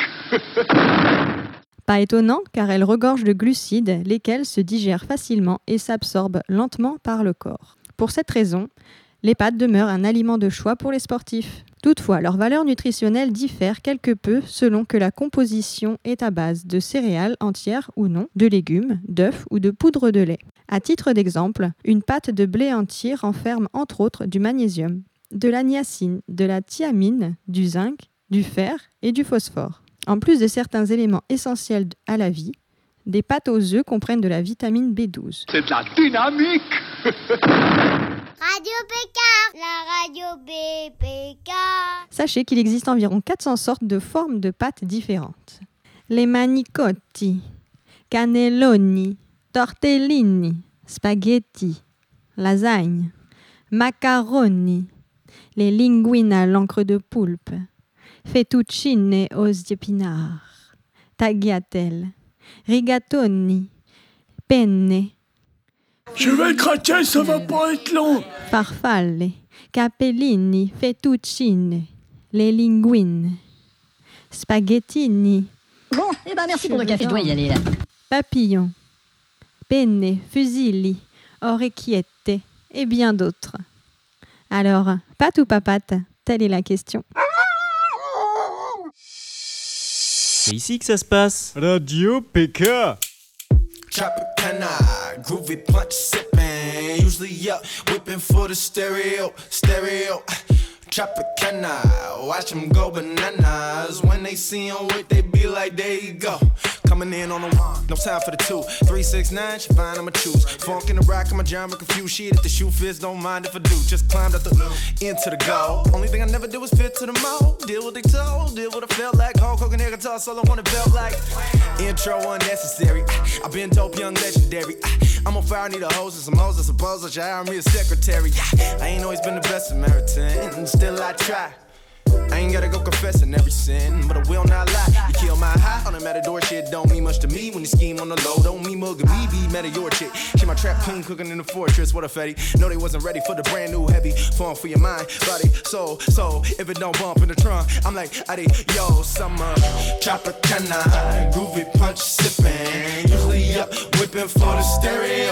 Pas étonnant, car elles regorgent de glucides, lesquels se digèrent facilement et s'absorbent lentement par le corps. Pour cette raison, les pâtes demeurent un aliment de choix pour les sportifs. Toutefois, leur valeur nutritionnelle diffère quelque peu selon que la composition est à base de céréales entières ou non, de légumes, d'œufs ou de poudre de lait. À titre d'exemple, une pâte de blé entier renferme entre autres du magnésium, de la niacine, de la thiamine, du zinc, du fer et du phosphore. En plus de certains éléments essentiels à la vie, des pâtes aux œufs comprennent de la vitamine B12. C'est de la dynamique. Radio PK, la radio BPK. Sachez qu'il existe environ 400 sortes de formes de pâtes différentes. Les manicotti, cannelloni, tortellini, spaghetti, lasagne, macaroni, les linguines à l'encre de poulpe, fettuccine aux épinards, tagliatelle, rigatoni, penne. Je vais craquer, ça va pas être long. Farfalle, capellini, fettuccine, les linguines, spaghettini. Bon, merci pour le café, je dois y aller là. Papillon, penne, fusilli, orecchiette et bien d'autres. Alors, pâte ou pas pâte ? Telle est la question. C'est ici que ça se passe. Radio PK. Tropicana, groovy punch sipping, usually up, whipping for the stereo. Tropicana, watch them go bananas. When they see him with, they be like, there you go. Coming in on the one, no time for the 2. 3, 6, 9, she fine, I'ma choose. Funk in the rock, I'm a genre confused. Shit, if the shoe fits, don't mind if I do. Just climbed up the into the goal. Only thing I never did was fit to the mold. Deal what they told, deal what I felt like. Hulk Hogan air guitar solo, what it felt like. Intro unnecessary. I've been dope, young legendary. I'm on fire, need a hose and some hoes. I suppose I should hire me a secretary. I ain't always been the best Samaritan, still I try. I ain't gotta go confessing every sin, but I will not lie. You kill my high on the matador shit, don't mean much to me. When you scheme on the low, don't mean mugging me, be mad at your chick. She my trap queen cooking in the fortress, what a fetty. No, they wasn't ready for the brand new heavy form for your mind, body, soul. So if it don't bump in the trunk, I'm like, Adi, yo, summer. Tropicana, groovy punch sipping. Usually up, whipping for the stereo.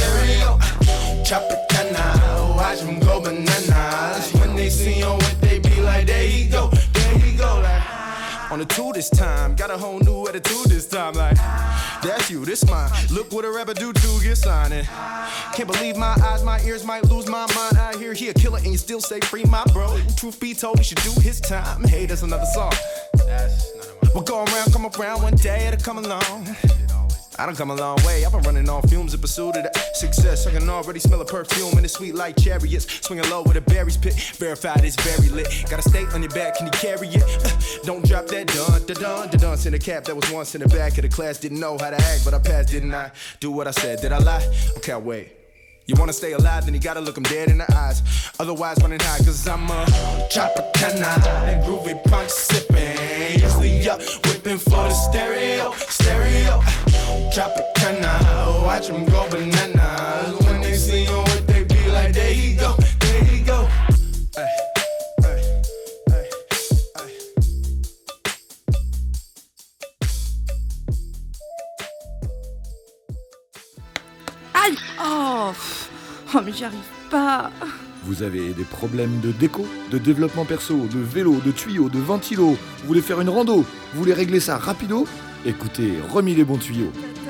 Tropicana, watch them go bananas. When they see you with, they be like, there you go, like. On the 2 this time, got a whole new attitude this time, like. That's you, this mine. Look what a rapper do to get signed. Can't believe my eyes, my ears might lose my mind. I hear he a killer and you still say free, my bro. Truth be told, he should do his time. Hey, that's another song. We'll go around, come around, one day it'll come along. I done come a long way, I've been running on fumes in pursuit of the Success, I can already smell a perfume and it's sweet like chariots. Swinging low with a berries pit, verified it's very lit. Gotta stay on your back, can you carry it? Don't drop that dun. In a cap that was once in the back of the class. Didn't know how to act, but I passed, didn't I? Do what I said, did I lie? Okay, I'll wait. You wanna stay alive, then you gotta look them dead in the eyes. Otherwise, running high, cause I'm a Tropicana, groovy punch sipping. Usually up, whipping for the stereo. Tropicana, watch them go bananas. When they see you, what they be like, there you go. Aïe! Oh, mais j'y arrive pas. Vous avez des problèmes de déco, de développement perso, de vélo, de tuyaux, de ventilo. Vous voulez faire une rando? Vous voulez régler ça rapido? Écoutez, Remis les bons tuyaux.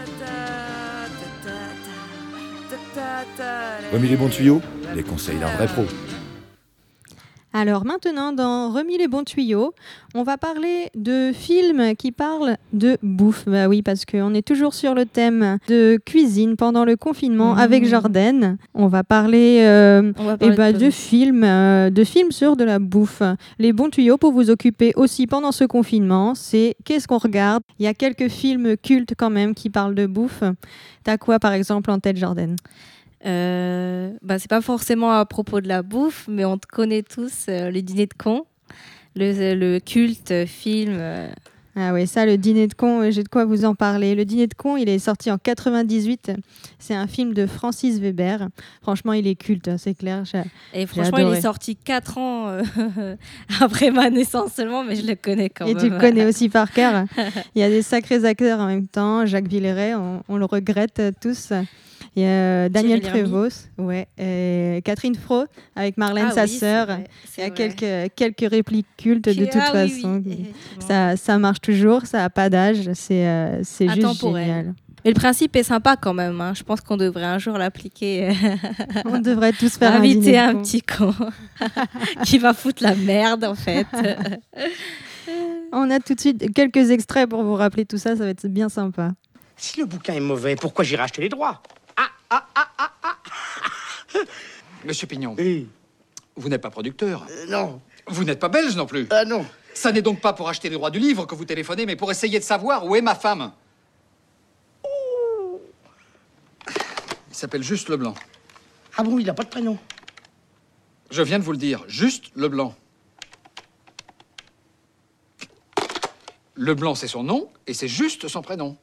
Remis les bons tuyaux, les conseils d'un vrai pro. Alors maintenant, dans Remis les bons tuyaux, on va parler de films qui parlent de bouffe. Bah oui, parce qu'on est toujours sur le thème de cuisine pendant le confinement avec Jordan. On va parler, de films sur de la bouffe. Les bons tuyaux pour vous occuper aussi pendant ce confinement, c'est qu'est-ce qu'on regarde. Il y a quelques films cultes quand même qui parlent de bouffe. T'as quoi par exemple en tête, Jordan ? C'est pas forcément à propos de la bouffe, mais on te connaît tous le dîner de con, le culte film. Ah ouais, ça, le dîner de con, j'ai de quoi vous en parler. Le dîner de con, il est sorti en 98. C'est un film de Francis Weber. Franchement, il est culte, c'est clair. Et franchement, il est sorti 4 ans après ma naissance seulement, mais je le connais quand même. Et tu le connais aussi par cœur. Il y a des sacrés acteurs en même temps. Jacques Villeray, on le regrette tous. Il y a Daniel Prévost, Catherine Fro avec Marlène, sa sœur. Il y a quelques répliques cultes de toute façon. Oui, ça marche toujours, ça n'a pas d'âge, c'est juste génial. Et le principe est sympa quand même. Hein. Je pense qu'on devrait un jour l'appliquer. On devrait tous faire inviter un petit con qui va foutre la merde en fait. On a tout de suite quelques extraits pour vous rappeler tout ça, ça va être bien sympa. Si le bouquin est mauvais, pourquoi j'irai acheter les droits ? Monsieur Pignon, oui. Vous n'êtes pas producteur. Non. Vous n'êtes pas belge non plus. Non. Ça n'est donc pas pour acheter les droits du livre que vous téléphonez, mais pour essayer de savoir où est ma femme. Il s'appelle Juste Leblanc. Ah bon, il n'a pas de prénom. Je viens de vous le dire, Juste Leblanc. Leblanc, c'est son nom, et c'est Juste son prénom.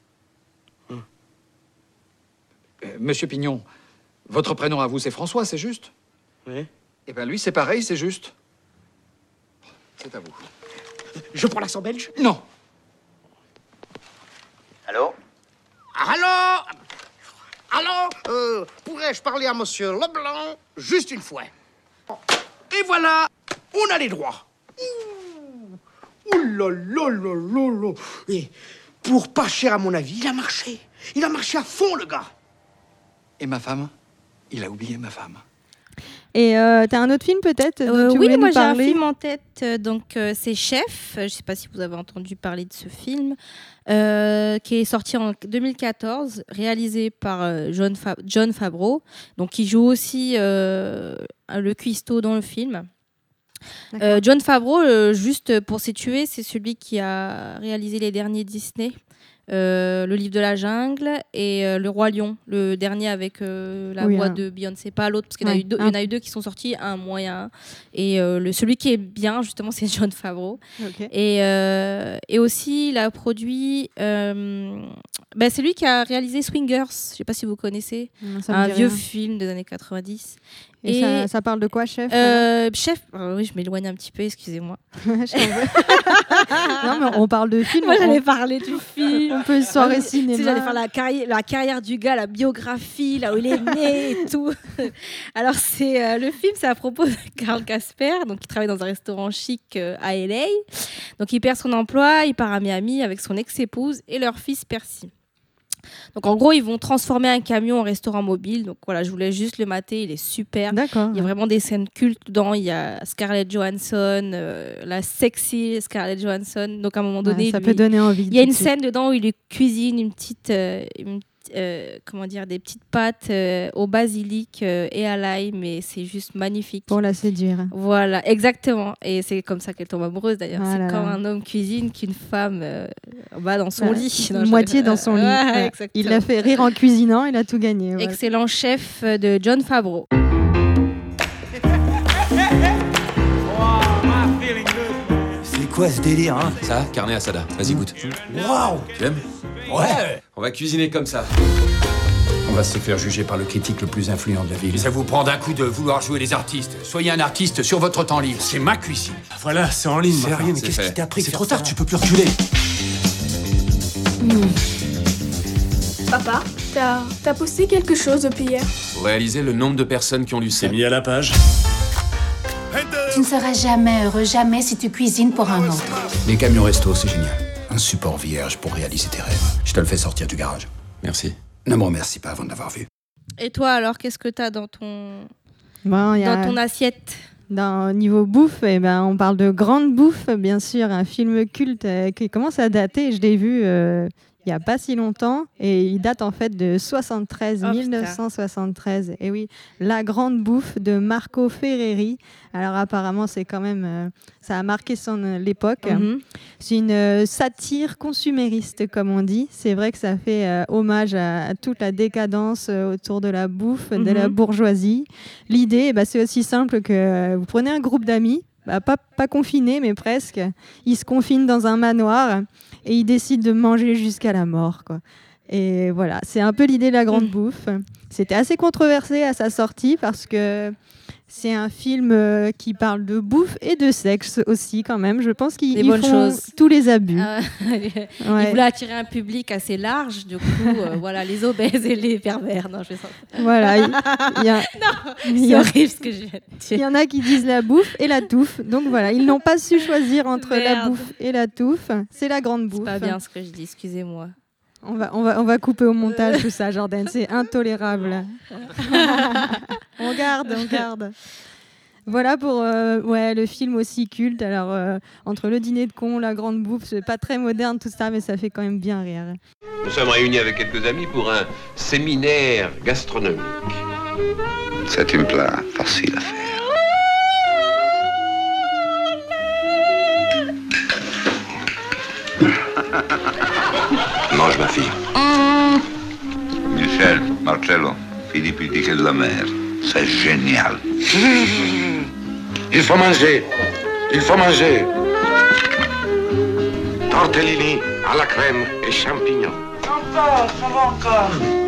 Monsieur Pignon, votre prénom à vous, c'est François, c'est juste? Oui. Eh bien, lui, c'est pareil, c'est juste. C'est à vous. Je prends l'accent belge? Non. Allô? Allô? Pourrais-je parler à monsieur Leblanc juste une fois? Et voilà, on a les droits. Ouh là là là là là. Et pour pas cher à mon avis, il a marché. Il a marché à fond, le gars. Et ma femme? Il a oublié ma femme. Et t'as un autre film peut-être dont tu Oui, voulais moi nous j'ai un parler film en tête, c'est Chef. Je ne sais pas si vous avez entendu parler de ce film, qui est sorti en 2014, réalisé par Jon Favreau, donc qui joue aussi le cuistot dans le film. Jon Favreau, juste pour situer, c'est celui qui a réalisé les derniers Disney. Le livre de la jungle et Le Roi Lion, le dernier avec la voix de Beyoncé, pas l'autre, parce qu'il y en a eu deux qui sont sortis, un moyen, et celui qui est bien justement c'est Jon Favreau. Okay. Et aussi il a produit c'est lui qui a réalisé Swingers, je sais pas si vous connaissez, un vieux film des années 90. Et ça parle de quoi, Chef? Chef, oui, je m'éloigne un petit peu, excusez-moi. Non, mais on parle de film. Moi, j'allais parler du film. On peut soirée cinéma. J'allais faire la carrière du gars, la biographie, là où il est né et tout. Alors, le film, c'est à propos de Karl Casper, donc qui travaille dans un restaurant chic à LA. Donc, il perd son emploi, il part à Miami avec son ex-épouse et leur fils Percy. Donc en gros ils vont transformer un camion en restaurant mobile, donc voilà, je voulais juste le mater, il est super. D'accord. Il y a vraiment des scènes cultes dedans, il y a Scarlett Johansson, la sexy Scarlett Johansson, donc à un moment donné ça peut donner envie. Il y a une scène dedans où il lui cuisine une petite des petites pâtes au basilic et à l'ail, mais c'est juste magnifique. Pour la séduire. Voilà, exactement. Et c'est comme ça qu'elle tombe amoureuse d'ailleurs. Ah c'est là quand là. un homme cuisine qu'une femme va dans son lit. Non, Moitié dans son lit. Ouais, Ouais. Il l'a fait rire en cuisinant, il a tout gagné. Ouais. Excellent chef de Jon Favreau. C'est quoi ce délire, hein? Ça, carne asada. Vas-y, goûte. Waouh! Tu aimes? Ouais! On va cuisiner comme ça. On va se faire juger par le critique le plus influent de la ville. Ça vous prend d'un coup de vouloir jouer les artistes. Soyez un artiste sur votre temps libre. C'est ma cuisine. Voilà, c'est en ligne. C'est rien, mais qu'est-ce qui t'a pris? C'est C'est trop tard, tu peux plus reculer. Papa, t'as posté quelque chose depuis hier? Pour réaliser le nombre de personnes qui ont lu ça. Mis à la page. Tu ne seras jamais heureux, jamais, si tu cuisines pour un autre. Les camions resto, c'est génial. Un support vierge pour réaliser tes rêves. Je te le fais sortir du garage. Merci. Ne me remercie pas avant de l'avoir vu. Et toi alors, qu'est-ce que t'as dans ton Bon, ton assiette? Au niveau bouffe, on parle de grande bouffe, bien sûr, un film culte qui commence à dater. Je l'ai vu il n'y a pas si longtemps et il date en fait de 1973. Et oui, La Grande Bouffe de Marco Ferreri. Alors apparemment, c'est quand même, ça a marqué l'époque. Mhm. C'est une satire consumériste, comme on dit. C'est vrai que ça fait hommage à toute la décadence autour de la bouffe, de la bourgeoisie. L'idée, c'est aussi simple que vous prenez un groupe d'amis, pas confinés, mais presque. Ils se confinent dans un manoir et ils décident de manger jusqu'à la mort, quoi. Et voilà, c'est un peu l'idée de La Grande Bouffe. C'était assez controversé à sa sortie parce que c'est un film qui parle de bouffe et de sexe aussi, quand même. Je pense qu'ils font tous les abus. Il voulait attirer un public assez large, du coup, voilà, les obèses et les pervers. Non, je vais voilà, non, c'est horrible ce que je viens de dire. Il y en a qui disent la bouffe et la touffe. Donc voilà, ils n'ont pas su choisir entre la bouffe et la touffe. C'est La Grande Bouffe. C'est pas bien ce que je dis, excusez-moi. On va couper au montage tout ça, Jordan. C'est intolérable. On garde. Voilà pour le film aussi culte. Alors, entre Le Dîner de con, La Grande Bouffe, c'est pas très moderne tout ça, mais ça fait quand même bien rire. Nous sommes réunis avec quelques amis pour un séminaire gastronomique. C'est un plat facile à faire. Mange, ma fille. Michel, Marcello, Philippe, il dit que de la mer. C'est génial. Il faut manger. Il faut manger. Tortellini à la crème et champignons. Ça va encore.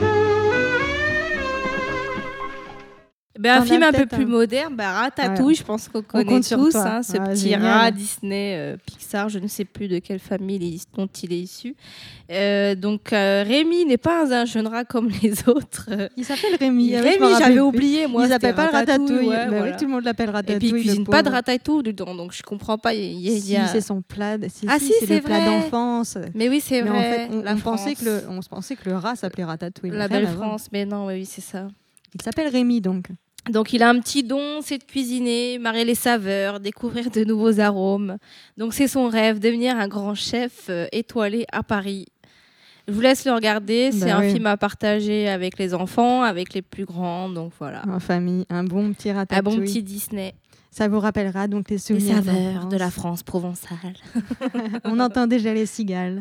Un film un peu plus moderne, Ratatouille, je pense qu'on connaît tous, ce petit rat Disney, Pixar, je ne sais plus de quelle famille dont il est issu. Donc Rémi n'est pas un jeune rat comme les autres. Il s'appelle Rémi. Rémi, j'avais oublié, moi. Il s'appelle pas Ratatouille. Voilà. Tout le monde l'appelle Ratatouille. Et puis il cuisine pas de ratatouille dedans, donc je comprends pas. C'est son plat. C'est le plat d'enfance. Mais oui, c'est vrai. En fait, on pensait que le rat s'appelait Ratatouille. La belle France, mais non, oui, c'est ça. Il s'appelle Rémi, donc. Donc, il a un petit don, c'est de cuisiner, marier les saveurs, découvrir de nouveaux arômes. Donc, c'est son rêve, devenir un grand chef étoilé à Paris. Je vous laisse le regarder. C'est un film à partager avec les enfants, avec les plus grands. Donc, voilà. En famille, un bon petit Ratatouille. Un bon petit Disney. Ça vous rappellera donc les souvenirs. Les saveurs de la France provençale. On entend déjà les cigales.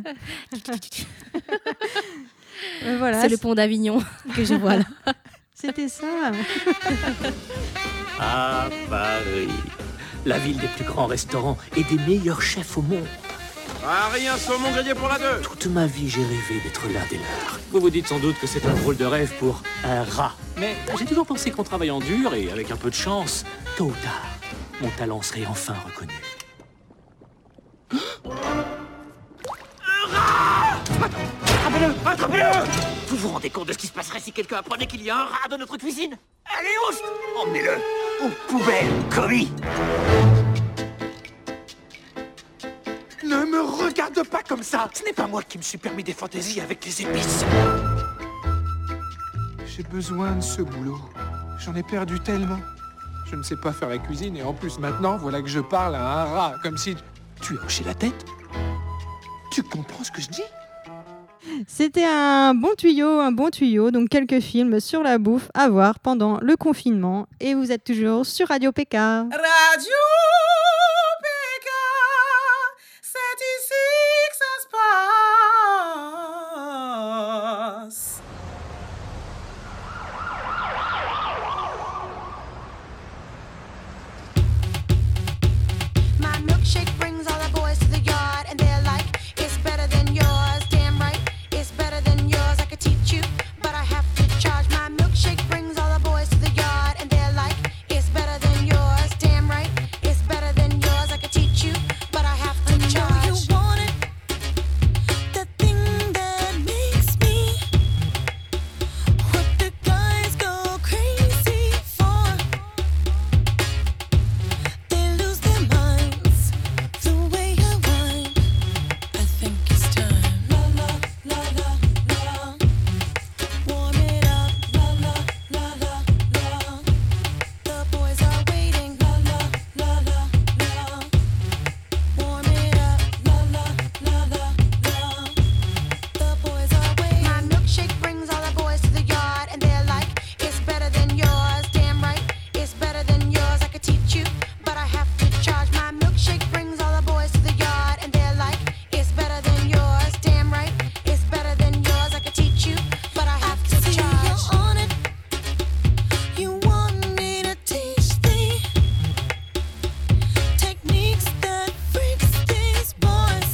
Voilà. C'est le pont d'Avignon que je vois là. C'était ça. Ah, Paris, la ville des plus grands restaurants et des meilleurs chefs au monde. Ah, rien, saumon grillé pour la 2. Toute ma vie, j'ai rêvé d'être l'un des leurs. Vous vous dites sans doute que c'est un drôle de rêve pour un rat. Mais j'ai toujours pensé qu'en travaillant dur et avec un peu de chance, tôt ou tard, mon talent serait enfin reconnu. Un rat! Attrapez-le! Attrapez-le! Vous vous rendez compte de ce qui se passerait si quelqu'un apprenait qu'il y a un rat dans notre cuisine? Allez, oust! Emmenez-le aux poubelles, commis! Ne me regarde pas comme ça. Ce n'est pas moi qui me suis permis des fantaisies avec les épices. J'ai besoin de ce boulot. J'en ai perdu tellement. Je ne sais pas faire la cuisine et en plus maintenant, voilà que je parle à un rat, comme si... Tu as hoché la tête? Tu comprends ce que je dis? C'était un bon tuyau. Donc quelques films sur la bouffe à voir pendant le confinement. Et vous êtes toujours sur Radio PK. Radio PK, c'est ici que ça se passe. My milkshake brings all the boys to the yard, and they're like, it's better than yours. Damn right, it's better than yours. I could teach you, but I have to charge. My milkshake brings all the boys to the yard, and they're like, it's better than yours. Damn right, it's better than yours. I could teach you, but I have to charge. I know you want it, the thing that makes me what the guys go crazy for. They lose their minds the way I whine. I think it's time. La la la la la. Warm it up. La la la la la. The boys are waiting. La la la la la. Warm it up. La la la la la. The boys are waiting. My milkshake brings all the boys to the yard, and they're like, it's better than yours. Damn right, it's better than yours. I could teach you, but I have to charge. My milkshake brings all the boys to the yard, and they're like, it's better than yours. Damn right, it's better than yours. I could teach you, but I have to charge. You're on it. You want me to teach thee techniques that freaks these boys.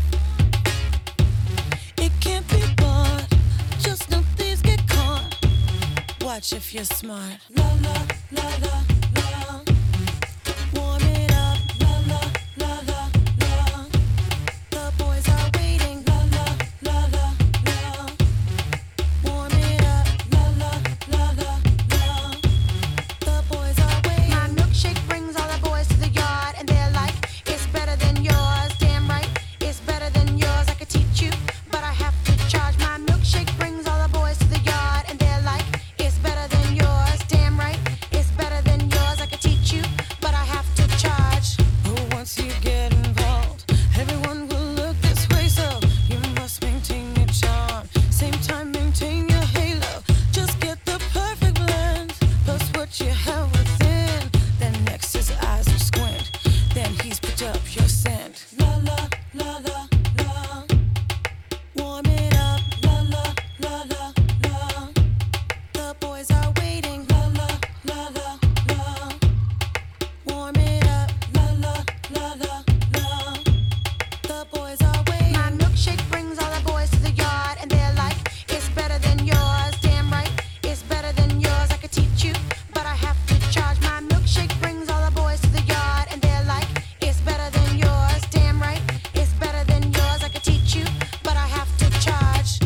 It can't be bought. Just no thieves get caught. Watch if you're smart. La la la la la. Warm it up. La la la la la. The boys are waiting. La la la la la. Warm it up. La la la la la. The boys are waiting. My milkshake brings all the boys to the yard, and they're like, it's better than yours. Damn right, it's better than yours. I could teach you, but I have to charge. My milkshake brings all the boys to the yard, and they're like, it's better than yours. Damn right, it's better than yours. I could teach you, but I have to charge. Oh, once you get involved, everyone will look this way, so you must maintain your charm. Same time, maintain your halo. Just get the perfect blend, plus what you have within. Then next his eyes will squint, then he's picked up your scent. La la la la la. Warm it up. La la la la la. The boys are waiting. La la la la la. Warm it up. La la la la la. The boys are waiting. My milkshake brings all the boys to the yard, and they're like, it's better than yours. Damn right, it's better than yours. I could teach you, but I have to charge. My milkshake brings all the boys to the yard, and they're like, it's better than yours. Damn right, it's better than yours. I could teach you, but I have to charge.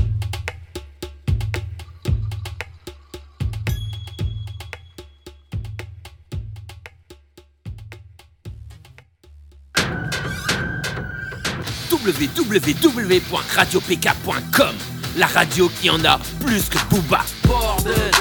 www.radiopk.com, la radio qui en a plus que Booba. Bordel.